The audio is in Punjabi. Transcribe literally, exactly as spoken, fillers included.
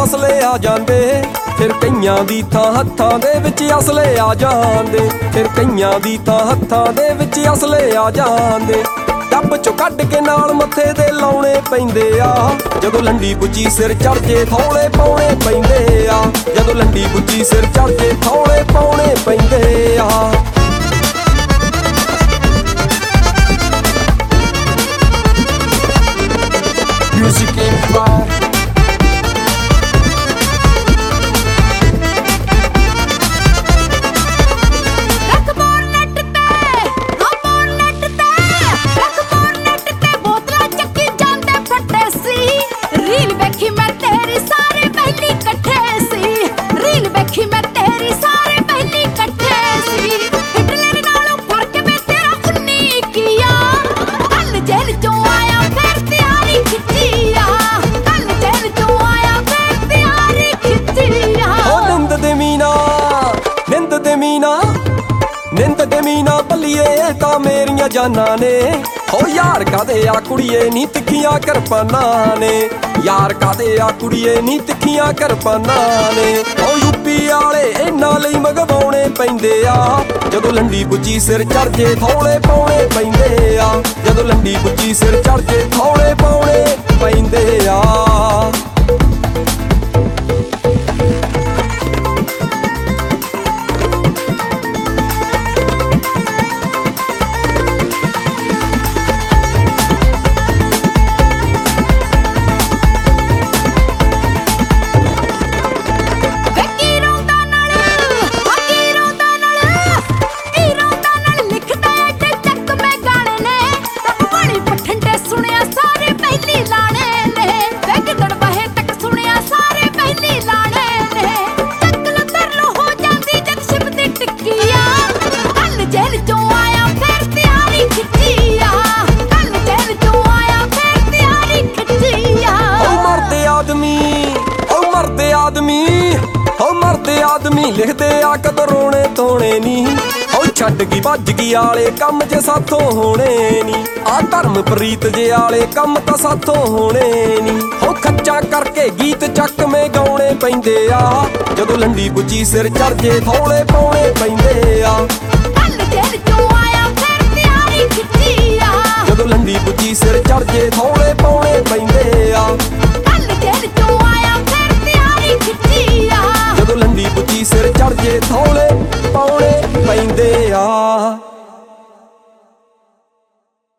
ਅਸਲੇ ਆ ਜਾਂਦੇ। ਫਿਰ ਕਈਆਂ ਦੀ ਥਾਂ ਹੱਥਾਂ ਦੇ ਵਿੱਚ ਅਸਲੇ ਆ ਜਾਂਦੇ। ਫਿਰ ਕਈਆਂ ਦੀ ਥਾਂ ਹੱਥਾਂ ਦੇ ਵਿੱਚ ਅਸਲੇ ਆ ਜਾਂਦੇ। ਡੱਬ ਚੋਂ ਕੱਢ ਕੇ ਨਾਲ ਮੱਥੇ ਦੇ ਲਾਉਣੇ ਪੈਂਦੇ ਆ। ਜਦੋਂ ਲੰਡੀ ਬੁੱਝੀ ਸਿਰ ਚੜ ਜੇ ਥੌਲੇ ਪਾਉਣੇ ਪੈਂਦੇ ਆ। ਜਦੋਂ ਲੰਡੀ ਬੁੱਝੀ ਸਿਰ ਚੜ ਜੇ ਥੌਲੇ ਪਾਉਣੇ ਪੈਂਦੇ ਆ। Music Empire ਨਿੰਦ ਦੇ ਮੀਨਾ ਬੱਲੀਏ ਤਾਂ ਮੇਰੀਆਂ ਜਾਨਾਂ ਨੇ। ਹੋ ਯਾਰ ਕਾਦੇ ਆ ਕੁੜੀਏ ਨੀ ਤਿੱਖੀਆਂ ਕਿਰਪਾਨਾਂ ਨੇ। ਯਾਰ ਕਾਦੇ ਆ ਕੁੜੀਏ ਨੀ ਤਿੱਖੀਆਂ ਕਿਰਪਾਨਾਂ ਨੇ। ਹੋ ਯੂਪੀ ਵਾਲੇ ਇਹਨਾਂ ਲਈ ਮਗਵਾਉਣੇ ਪੈਂਦੇ ਆ। ਜਦੋਂ ਲੰਡੀ ਬੁੱਝੀ ਸਿਰ ਚੜ ਜੇ ਥੌਲੇ ਪਾਉਣੇ ਪੈਂਦੇ ਆ। ਜਦੋਂ ਲੰਡੀ ਬੁੱਝੀ ਸਿਰ ਚੜ ਜੇ ਥੌਲੇ ਪਾਉਣੇ ਪੈਂਦੇ ਆ। ਆਦਮੀ ਲਿਖਦੇ ਆ ਕਦੋਂ ਰੋਣੇ ਧੋਣੇ ਨੀ। ਉਹ ਛੱਡ ਗਈ ਭੱਜ ਗਈ ਆਲੇ ਕੰਮ ਜੇ ਸਾਥੋਂ ਹੋਣੇ ਨੀ। ਆ ਧਰਮ ਪ੍ਰੀਤ ਜੇ ਆਲੇ ਕੰਮ ਤਾਂ ਸਾਥੋਂ ਹੋਣੇ ਨੀ। ਉਹ ਖੱਚਾ ਕਰਕੇ ਗੀਤ ਚੱਕਵੇਂ ਗਾਉਣੇ ਪੈਂਦੇ ਆ। ਜਦੋਂ ਲੰਡੀ ਬੁੱਝੀ ਸਿਰ ਚੜ ਜੇ ਥੌਲੇ ਪਾਉਣੇ ਪੈਂਦੇ ਆ। ਜਦੋਂ ਲੰਡੀ ਬੁੱਝੀ ਸਿਰ ਚੜ ਜੇ ਥੌਲੇ ਪਾਉਣੇ ਪੈਂਦੇ ਆ।